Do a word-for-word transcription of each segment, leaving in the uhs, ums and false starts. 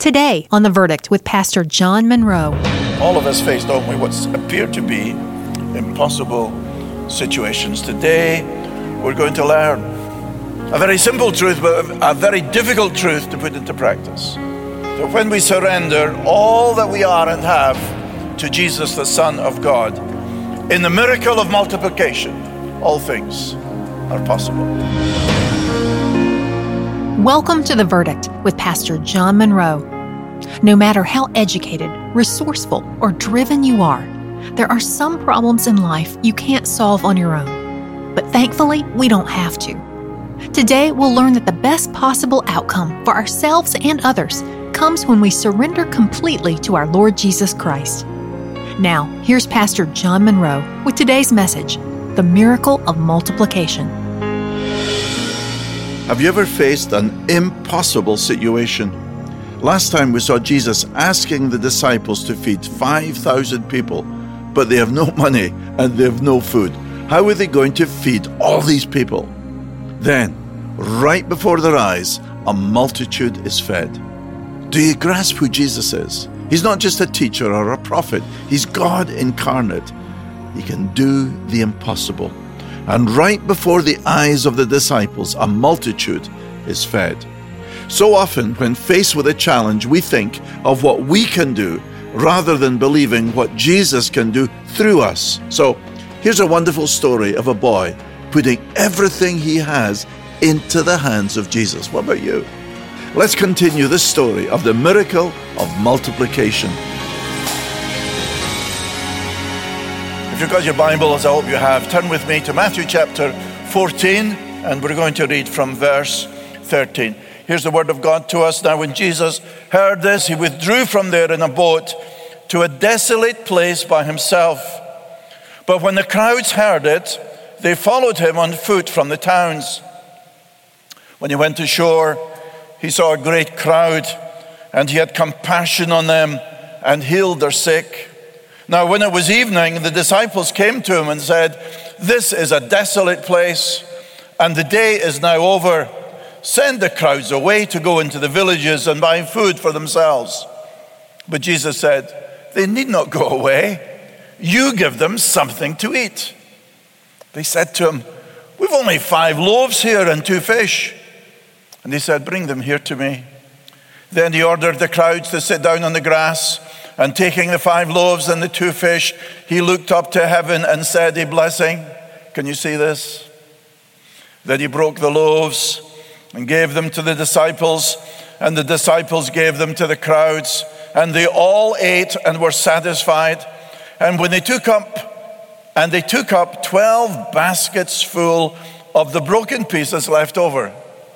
Today on The Verdict with Pastor John Monroe. All of us face, don't we, what appear to be impossible situations. Today, we're going to learn a very simple truth, but a very difficult truth to put into practice. So when we surrender all that we are and have to Jesus, the Son of God, in the miracle of multiplication, all things are possible. Welcome to The Verdict with Pastor John Monroe. No matter how educated, resourceful, or driven you are, there are some problems in life you can't solve on your own. But thankfully, we don't have to. Today, we'll learn that the best possible outcome for ourselves and others comes when we surrender completely to our Lord Jesus Christ. Now, here's Pastor John Monroe with today's message, The Miracle of Multiplication. Have you ever faced an impossible situation? Last time we saw Jesus asking the disciples to feed five thousand people, but they have no money and they have no food. How are they going to feed all these people? Then, right before their eyes, a multitude is fed. Do you grasp who Jesus is? He's not just a teacher or a prophet. He's God incarnate. He can do the impossible. And right before the eyes of the disciples, a multitude is fed. So often, when faced with a challenge, we think of what we can do rather than believing what Jesus can do through us. So, here's a wonderful story of a boy putting everything he has into the hands of Jesus. What about you? Let's continue this story of the miracle of multiplication. If you've got your Bibles, I hope you have, turn with me to Matthew chapter fourteen, and we're going to read from verse thirteen. Here's the word of God to us. Now, when Jesus heard this, he withdrew from there in a boat to a desolate place by himself. But when the crowds heard it, they followed him on foot from the towns. When he went ashore, he saw a great crowd, and he had compassion on them and healed their sick. Now, when it was evening, the disciples came to him and said, "This is a desolate place, and the day is now over. Send the crowds away to go into the villages and buy food for themselves." But Jesus said, "They need not go away. You give them something to eat." They said to him, "We've only five loaves here and two fish." And he said, "Bring them here to me." Then he ordered the crowds to sit down on the grass, and taking the five loaves and the two fish, he looked up to heaven and said a blessing. Can you see this? Then he broke the loaves and gave them to the disciples, and the disciples gave them to the crowds, and they all ate and were satisfied. And when they took up, and they took up twelve baskets full of the broken pieces left over.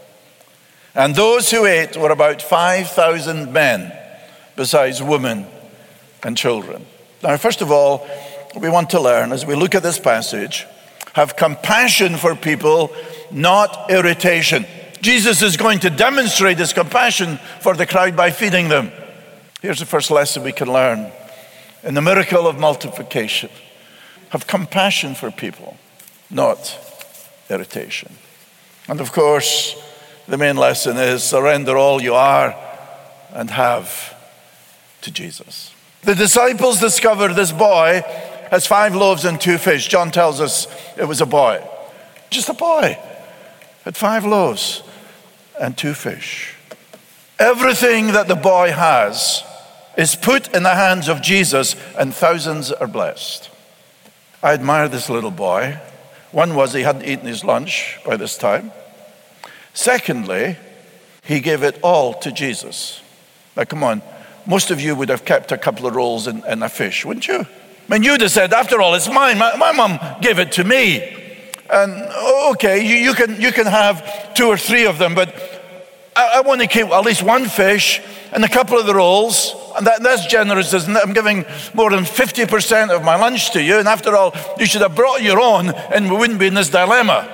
And those who ate were about five thousand men, besides women and children. Now, first of all, we want to learn, as we look at this passage, have compassion for people, not irritation. Jesus is going to demonstrate his compassion for the crowd by feeding them. Here's the first lesson we can learn in the miracle of multiplication. Have compassion for people, not irritation. And of course, the main lesson is surrender all you are and have to Jesus. The disciples discover this boy has five loaves and two fish. John tells us it was a boy. Just a boy. Had five loaves and two fish. Everything that the boy has is put in the hands of Jesus, and thousands are blessed. I admire this little boy. One was he hadn't eaten his lunch by this time. Secondly, he gave it all to Jesus. Now come on, most of you would have kept a couple of rolls and, and a fish, wouldn't you? I mean, you'd have said, after all, it's mine. My, my mom gave it to me. And okay, you, you can you can have two or three of them, but I, I want to keep at least one fish and a couple of the rolls. And that, that's generous, isn't it? I'm giving more than fifty percent of my lunch to you. And after all, you should have brought your own and we wouldn't be in this dilemma.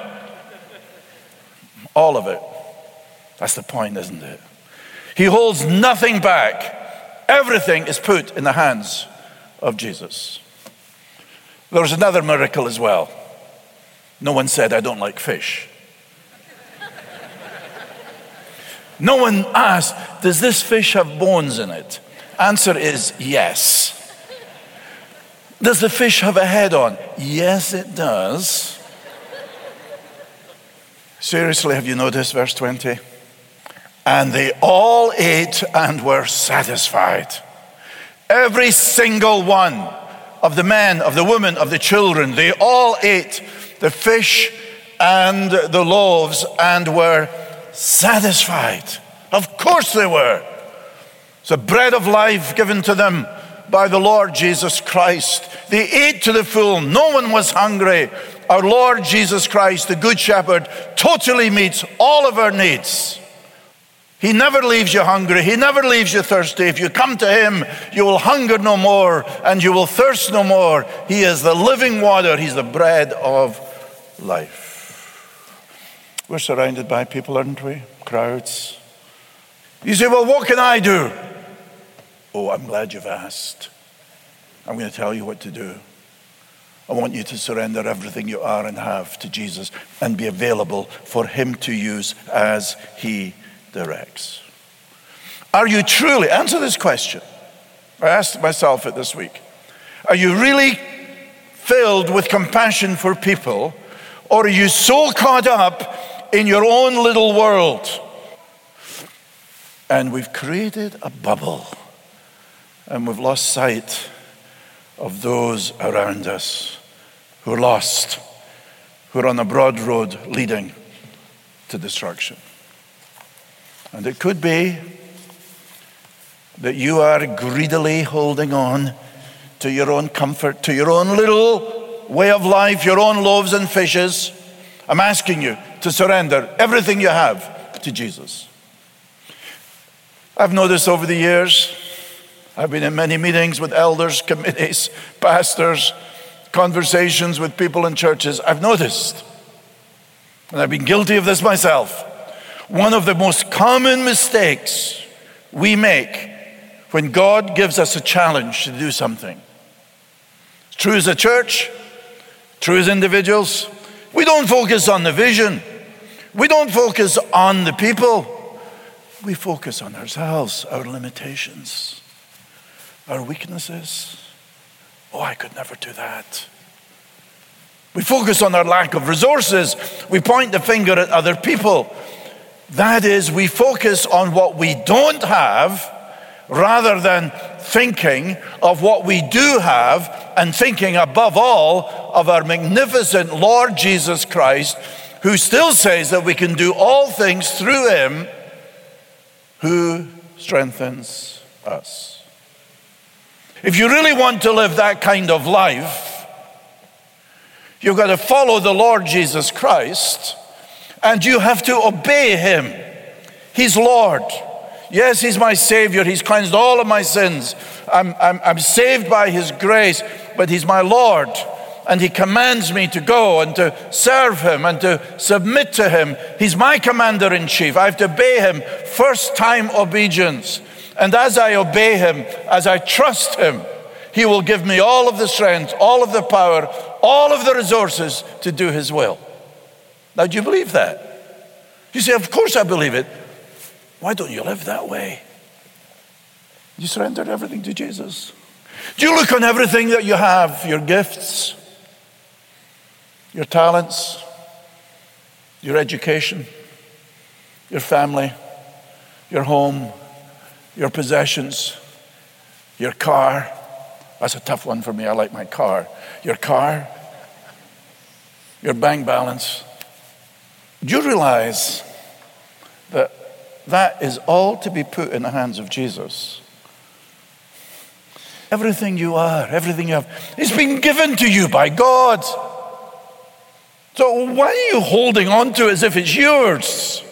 All of it. That's the point, isn't it? He holds nothing back. Everything is put in the hands of Jesus. There was another miracle as well. No one said, "I don't like fish." No one asked, does this fish have bones in it? Answer is yes. Does the fish have a head on? Yes, it does. Seriously, have you noticed verse twenty? And they all ate and were satisfied. Every single one of the men, of the women, of the children, they all ate the fish and the loaves and were satisfied. Of course they were. It's the bread of life given to them by the Lord Jesus Christ. They ate to the full. No one was hungry. Our Lord Jesus Christ, the Good Shepherd, totally meets all of our needs. He never leaves you hungry. He never leaves you thirsty. If you come to him, you will hunger no more and you will thirst no more. He is the living water. He's the bread of life. We're surrounded by people, aren't we? Crowds. You say, well, what can I do? Oh, I'm glad you've asked. I'm going to tell you what to do. I want you to surrender everything you are and have to Jesus and be available for him to use as he directs. Are you truly, answer this question. I asked myself it this week. Are you really filled with compassion for people, or are you so caught up in your own little world? And we've created a bubble, and we've lost sight of those around us who are lost, who are on a broad road leading to destruction. And it could be that you are greedily holding on to your own comfort, to your own little way of life, your own loaves and fishes. I'm asking you to surrender everything you have to Jesus. I've noticed over the years, I've been in many meetings with elders, committees, pastors, conversations with people in churches. I've noticed, and I've been guilty of this myself, one of the most common mistakes we make when God gives us a challenge to do something. It's true as a church, true as individuals. We don't focus on the vision. We don't focus on the people. We focus on ourselves, our limitations, our weaknesses. Oh, I could never do that. We focus on our lack of resources. We point the finger at other people. That is, we focus on what we don't have rather than thinking of what we do have and thinking above all of our magnificent Lord Jesus Christ, who still says that we can do all things through him who strengthens us. If you really want to live that kind of life, you've got to follow the Lord Jesus Christ, and you have to obey him. He's Lord. Yes, he's my Savior. He's cleansed all of my sins. I'm, I'm, I'm saved by his grace, but he's my Lord. And he commands me to go and to serve him and to submit to him. He's my commander-in-chief. I have to obey him. First-time obedience. And as I obey him, as I trust him, he will give me all of the strength, all of the power, all of the resources to do his will. Now, do you believe that? You say, of course I believe it. Why don't you live that way? You surrendered everything to Jesus. Do you look on everything that you have, your gifts, your talents, your education, your family, your home, your possessions, your car? That's a tough one for me. I like my car. Your car, your bank balance. Do you realize that that is all to be put in the hands of Jesus? Everything you are, everything you have, it's been given to you by God. So why are you holding on to it as if it's yours?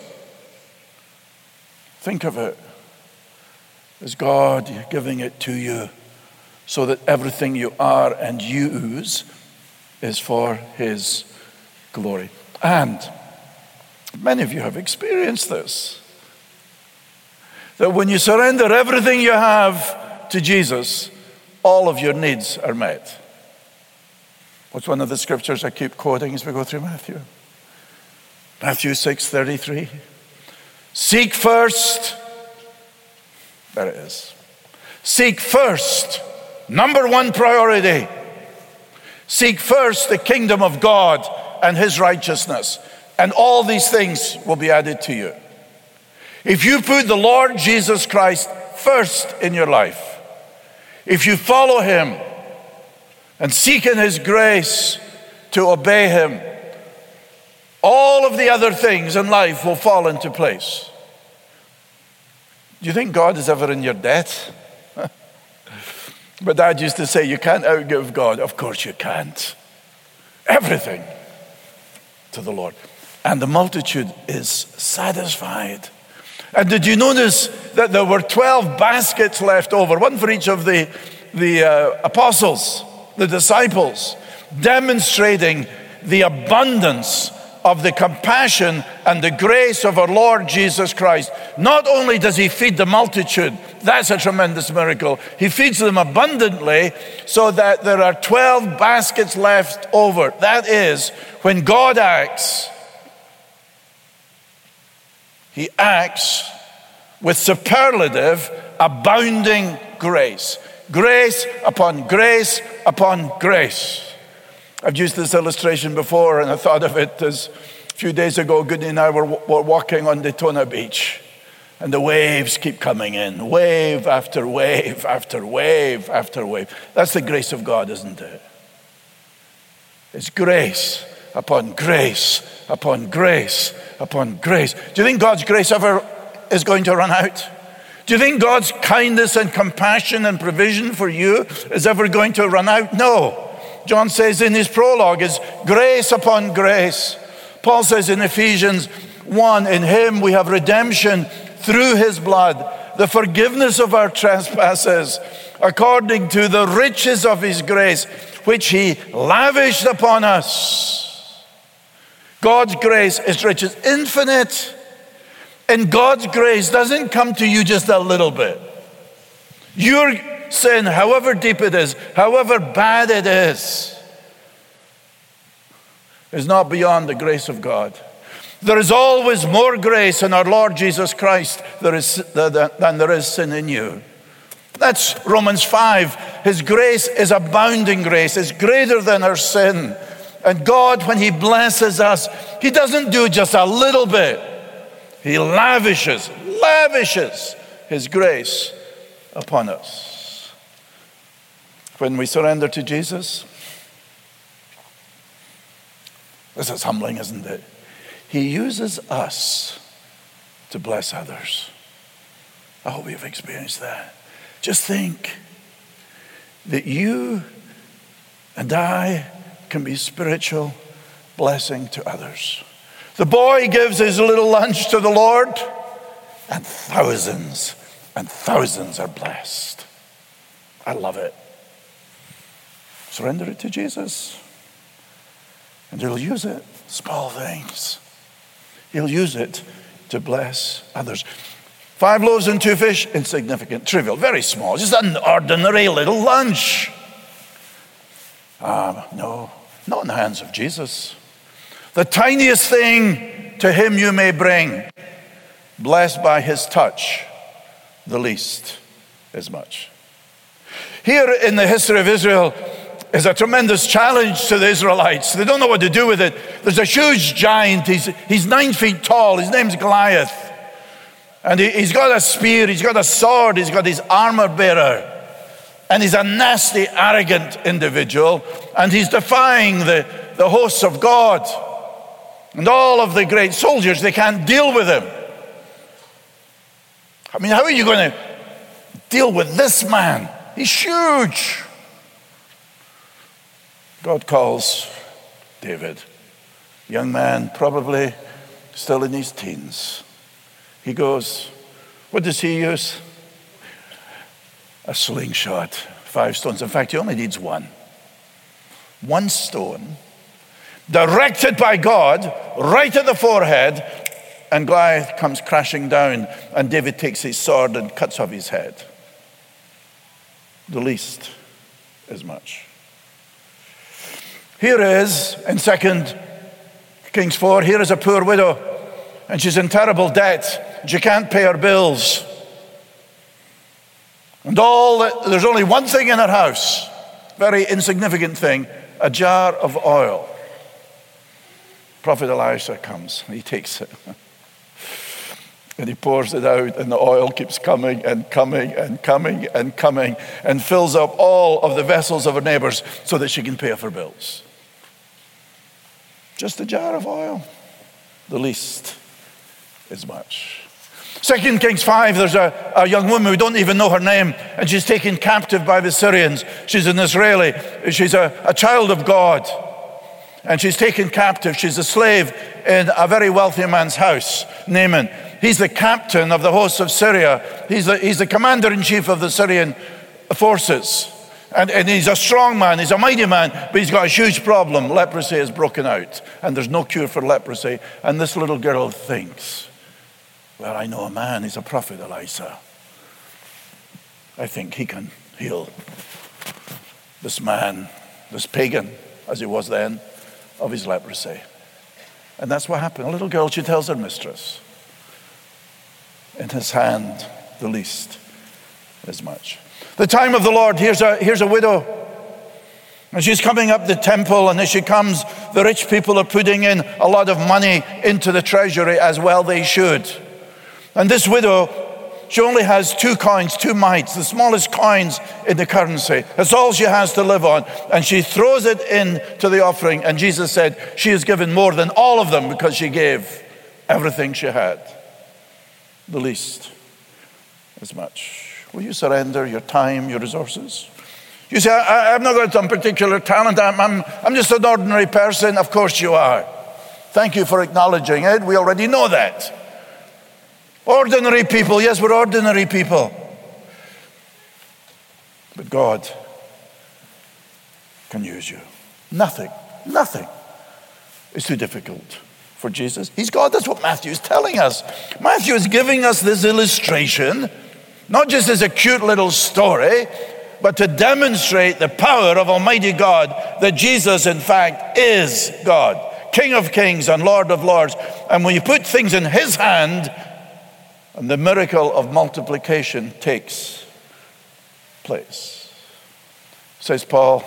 Think of it as God giving it to you so that everything you are and use is for his glory. And many of you have experienced this. That when you surrender everything you have to Jesus, all of your needs are met. What's one of the scriptures I keep quoting as we go through Matthew? Matthew six thirty-three. Seek first, there it is. Seek first, number one priority. Seek first the kingdom of God and his righteousness, and all these things will be added to you. If you put the Lord Jesus Christ first in your life, if you follow him and seek in his grace to obey him, all of the other things in life will fall into place. Do you think God is ever in your debt? But Dad used to say, you can't outgive God. Of course you can't. Everything to the Lord. And the multitude is satisfied. And did you notice that there were twelve baskets left over, one for each of the, the uh, apostles, the disciples, demonstrating the abundance of the compassion and the grace of our Lord Jesus Christ. Not only does he feed the multitude, that's a tremendous miracle. He feeds them abundantly so that there are twelve baskets left over. That is, when God acts, he acts with superlative, abounding grace. Grace upon grace upon grace. I've used this illustration before, and I thought of it as a few days ago, Goody and I were, were walking on Daytona Beach, and the waves keep coming in, wave after wave after wave after wave. That's the grace of God, isn't it? It's grace upon grace upon grace upon grace. Do you think God's grace ever is going to run out? Do you think God's kindness and compassion and provision for you is ever going to run out? No. John says in his prologue, is grace upon grace. Paul says in Ephesians one, in him we have redemption through his blood, the forgiveness of our trespasses, according to the riches of his grace, which he lavished upon us. God's grace is rich, it's infinite. And God's grace doesn't come to you just a little bit. Your sin, however deep it is, however bad it is, is not beyond the grace of God. There is always more grace in our Lord Jesus Christ than there is sin in you. That's Romans five. His grace is abounding grace. It's greater than our sin. And God, when he blesses us, he doesn't do just a little bit. He lavishes, lavishes his grace upon us. When we surrender to Jesus, this is humbling, isn't it? He uses us to bless others. I hope you've experienced that. Just think that you and I can be spiritual blessing to others. The boy gives his little lunch to the Lord, and thousands and thousands are blessed. I love it. Surrender it to Jesus, and he'll use it. Small things. He'll use it to bless others. Five loaves and two fish, insignificant, trivial, very small, just an ordinary little lunch. Um, no, not in the hands of Jesus. The tiniest thing to him you may bring, blessed by his touch, the least is much. Here in the history of Israel is a tremendous challenge to the Israelites. They don't know what to do with it. There's a huge giant. He's, he's nine feet tall. His name's Goliath. And he, he's got a spear. He's got a sword. He's got his armor bearer. And he's a nasty, arrogant individual. And he's defying the, the hosts of God. And all of the great soldiers, they can't deal with him. I mean, how are you going to deal with this man? He's huge. God calls David, young man, probably still in his teens. He goes, what does he use? A slingshot, five stones. In fact, he only needs one. One stone, directed by God, right at the forehead, and Goliath comes crashing down, and David takes his sword and cuts off his head. The least is much. Here is, in Second Kings four, here is a poor widow, and she's in terrible debt. she can't pay her bills. And all that, there's only one thing in her house, very insignificant thing, a jar of oil. Prophet Elisha comes, and he takes it. And he pours it out, and the oil keeps coming and coming and coming and coming and fills up all of the vessels of her neighbors so that she can pay off her bills. Just a jar of oil. The least is much. Second Kings five, there's a, a young woman, we don't even know her name, and she's taken captive by the Syrians. She's an Israeli. She's a, a child of God. And she's taken captive. She's a slave in a very wealthy man's house, Naaman. He's the captain of the hosts of Syria. He's the, he's the commander-in-chief of the Syrian forces. And, and he's a strong man, he's a mighty man, but he's got a huge problem. Leprosy has broken out, and there's no cure for leprosy. And this little girl thinks, well, I know a man, he's a prophet, Elisha. I think he can heal this man, this pagan, as he was then, of his leprosy. And that's what happened. A little girl, she tells her mistress, in his hand, the least is much. The time of the Lord, here's a, here's a widow. And she's coming up the temple, and as she comes, the rich people are putting in a lot of money into the treasury, as well they should. And this widow, she only has two coins, two mites, the smallest coins in the currency. That's all she has to live on. And she throws it into the offering. And Jesus said she has given more than all of them because she gave everything she had. The least is much. Will you surrender your time, your resources? You say, I, I've not got some particular talent. I'm, I'm, I'm just an ordinary person. Of course you are. Thank you for acknowledging it. We already know that. Ordinary people. Yes, we're ordinary people. But God can use you. Nothing, nothing is too difficult for Jesus. He's God. That's what Matthew is telling us. Matthew is giving us this illustration, not just as a cute little story, but to demonstrate the power of Almighty God, that Jesus, in fact, is God, King of kings and Lord of lords. And when you put things in his hand, and the miracle of multiplication takes place. Says Paul,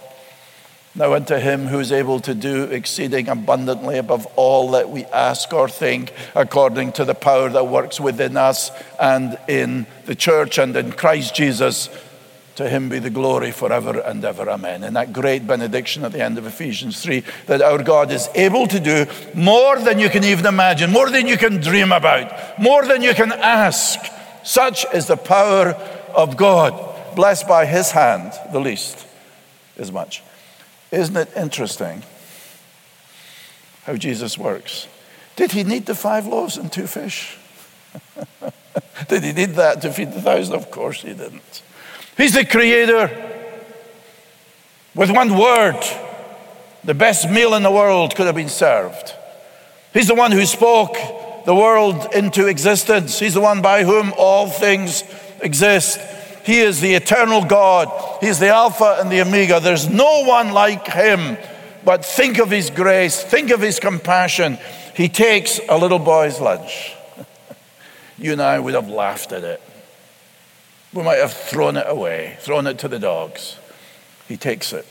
now unto him who is able to do exceeding abundantly above all that we ask or think, according to the power that works within us and in the church and in Christ Jesus, to him be the glory forever and ever. Amen. And that great benediction at the end of Ephesians three, that our God is able to do more than you can even imagine, more than you can dream about, more than you can ask. Such is the power of God. Blessed by his hand, the least is much. Isn't it interesting how Jesus works? Did he need the five loaves and two fish? Did he need that to feed the thousand? Of course he didn't. He's the creator. With one word, the best meal in the world could have been served. He's the one who spoke the world into existence. He's the one by whom all things exist. He is the eternal God. He's the Alpha and the Omega. There's no one like him. But think of his grace. Think of his compassion. He takes a little boy's lunch. You and I would have laughed at it. We might have thrown it away, thrown it to the dogs. He takes it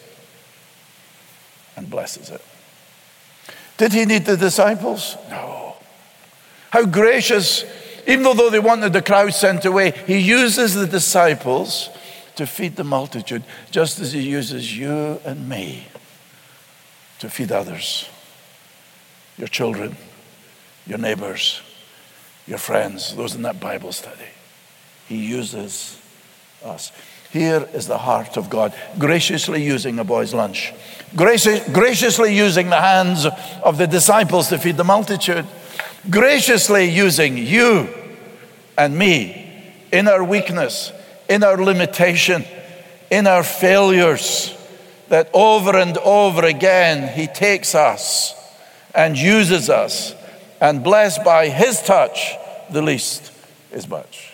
and blesses it. Did he need the disciples? No. How gracious. Even though they wanted the crowd sent away, he uses the disciples to feed the multitude, just as he uses you and me to feed others. Your children, your neighbors, your friends, those in that Bible study. He uses us. Here is the heart of God, graciously using a boy's lunch, Graci- graciously using the hands of the disciples to feed the multitude, graciously using you and me in our weakness, in our limitation, in our failures, that over and over again he takes us and uses us, and blessed by his touch, the least is much.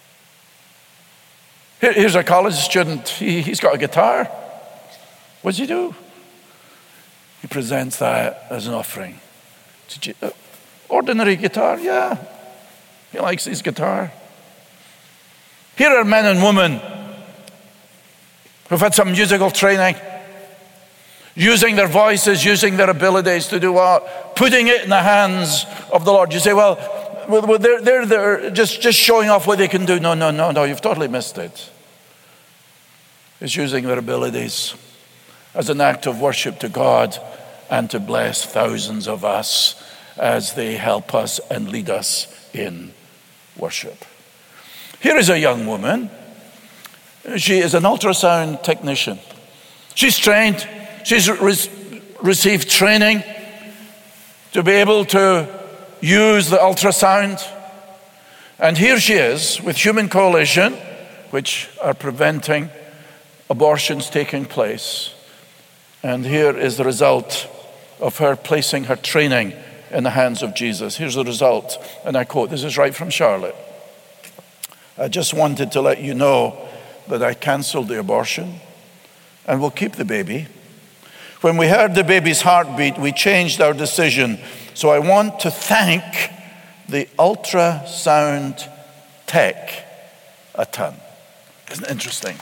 Here, here's a college student. He, he's got a guitar. What does he do? He presents that as an offering. Uh, ordinary guitar, yeah. He likes his guitar. Here are men and women who've had some musical training, using their voices, using their abilities to do what? Putting it in the hands of the Lord. You say, well, they're, they're, they're just, just showing off what they can do. No, no, no, no, you've totally missed it. It's using their abilities as an act of worship to God and to bless thousands of us as they help us and lead us in worship. Here is a young woman. She is an ultrasound technician. She's trained. She's re- received training to be able to use the ultrasound. And here she is with Human Coalition, which are preventing abortions taking place. And here is the result of her placing her training in the hands of Jesus. Here's the result, and I quote, this is right from Charlotte. I just wanted to let you know that I canceled the abortion and will keep the baby. When we heard the baby's heartbeat, we changed our decision. So I want to thank the ultrasound tech a ton. Isn't it interesting?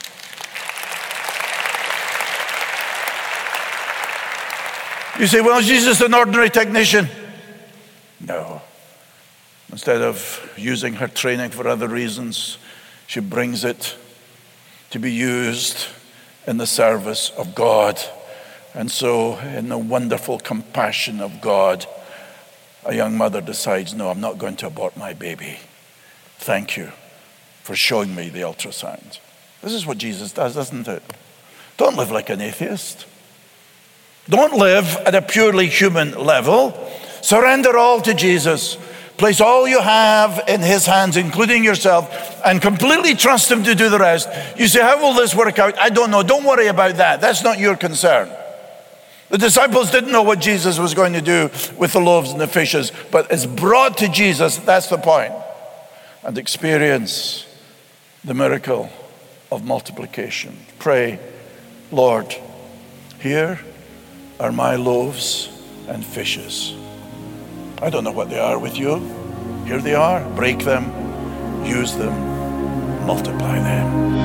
You say, well, she's just an ordinary technician. No. Instead of using her training for other reasons, she brings it to be used in the service of God. And so, in the wonderful compassion of God, a young mother decides, no, I'm not going to abort my baby. Thank you for showing me the ultrasound. This is what Jesus does, isn't it? Don't live like an atheist. Don't live at a purely human level. Surrender all to Jesus. Place all you have in his hands, including yourself, and completely trust him to do the rest. You say, how will this work out? I don't know. Don't worry about that. That's not your concern. The disciples didn't know what Jesus was going to do with the loaves and the fishes, but it's brought to Jesus, that's the point, and experience the miracle of multiplication. Pray, Lord, here are my loaves and fishes. I don't know what they are with you. Here they are. Break them, use them, multiply them.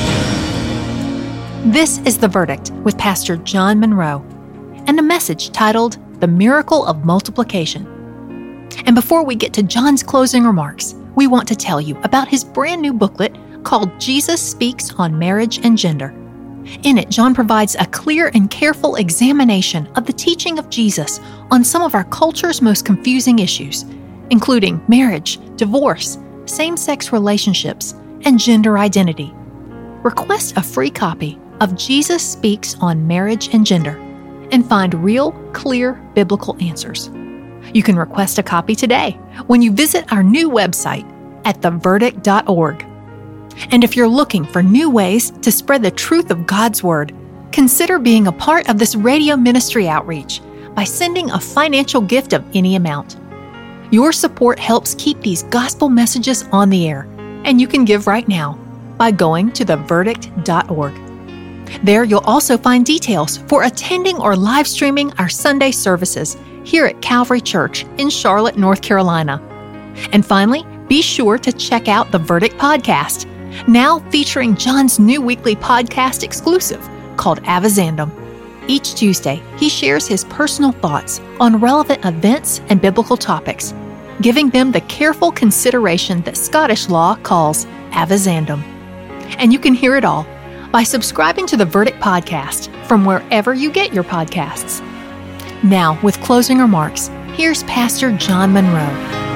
This is The Verdict with Pastor John Monroe and a message titled The Miracle of Multiplication. And before we get to John's closing remarks, we want to tell you about his brand new booklet called Jesus Speaks on Marriage and Gender. In it, John provides a clear and careful examination of the teaching of Jesus on some of our culture's most confusing issues, including marriage, divorce, same-sex relationships, and gender identity. Request a free copy of Jesus Speaks on Marriage and Gender and find real, clear biblical answers. You can request a copy today when you visit our new website at the verdict dot org. And if you're looking for new ways to spread the truth of God's Word, consider being a part of this radio ministry outreach by sending a financial gift of any amount. Your support helps keep these gospel messages on the air, and you can give right now by going to the verdict dot org. There you'll also find details for attending or live streaming our Sunday services here at Calvary Church in Charlotte, North Carolina. And finally, be sure to check out the Verdict Podcast, now featuring John's new weekly podcast exclusive called Avizandum. Each Tuesday, he shares his personal thoughts on relevant events and biblical topics, giving them the careful consideration that Scottish law calls Avizandum. And you can hear it all by subscribing to the Verdict Podcast from wherever you get your podcasts. Now, with closing remarks, here's Pastor John Monroe.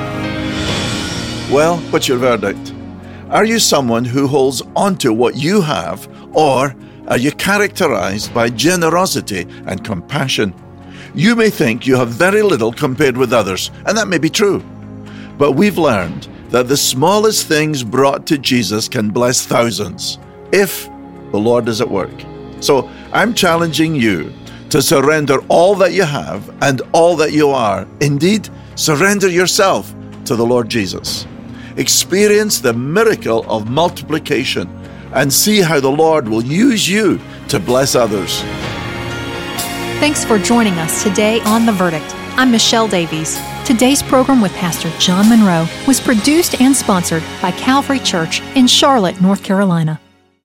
Well, what's your verdict? Are you someone who holds onto what you have, or are you characterized by generosity and compassion? You may think you have very little compared with others, and that may be true. But we've learned that the smallest things brought to Jesus can bless thousands, if the Lord is at work. So I'm challenging you to surrender all that you have and all that you are. Indeed, surrender yourself to the Lord Jesus. Experience the miracle of multiplication and see how the Lord will use you to bless others. Thanks for joining us today on The Verdict. I'm Michelle Davies. Today's program with Pastor John Monroe was produced and sponsored by Calvary Church in Charlotte, North Carolina.